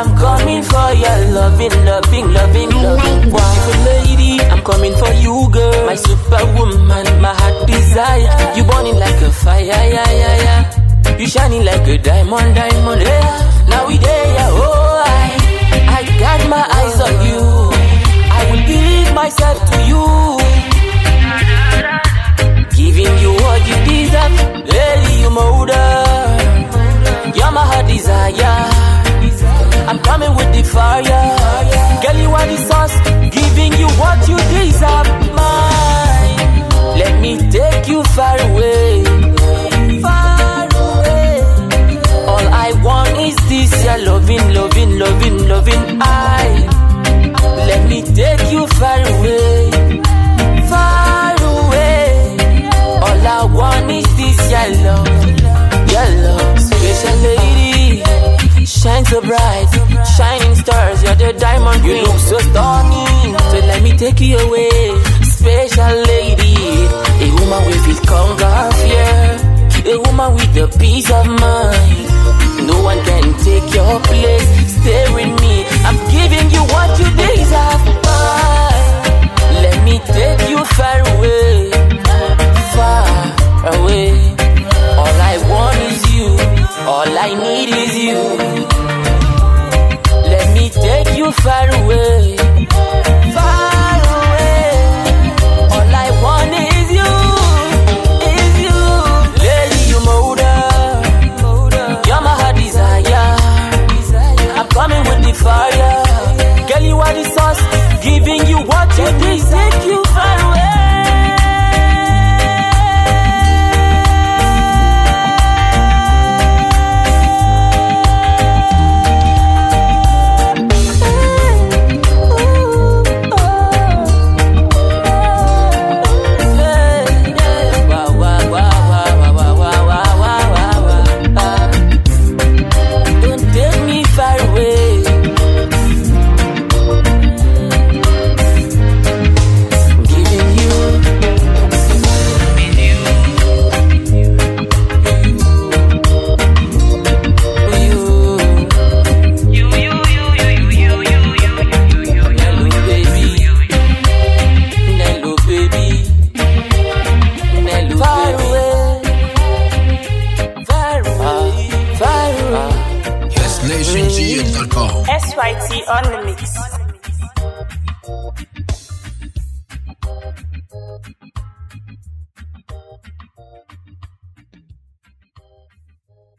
I'm coming for your loving. Beautiful lady, I'm coming for you, girl. My superwoman, my heart desire. You burning like a fire, yeah. You shining like a diamond, yeah. Now we there, yeah. Oh, I got my eyes on you. I will give myself to you, giving you what you deserve. Lady, you mother, you're my heart desire. I'm coming with the fire. Girl, you are the sauce, giving you what you deserve. Mine, let me take you far away. Far away. All I want is this, your loving. Let me take you far away. Far away. All I want is this, your love. Special lady, shine so bright, shining stars, you're the diamond queen. You look so stunning, so let me take you away. Special lady, a woman will feel conquer fear, a woman with the peace of mind. No one can take your place, stay with me, I'm giving you what you deserve. Let me take you far away, far away. All I want is you, all I need is you. Let me take you far away, far away. All I want is you, Lady, you mother, you're my heart desire. I'm coming with the fire. Girl, you are the sauce, giving you what you deserve. Take you far away. YesNationGA.com. SYT on the mix.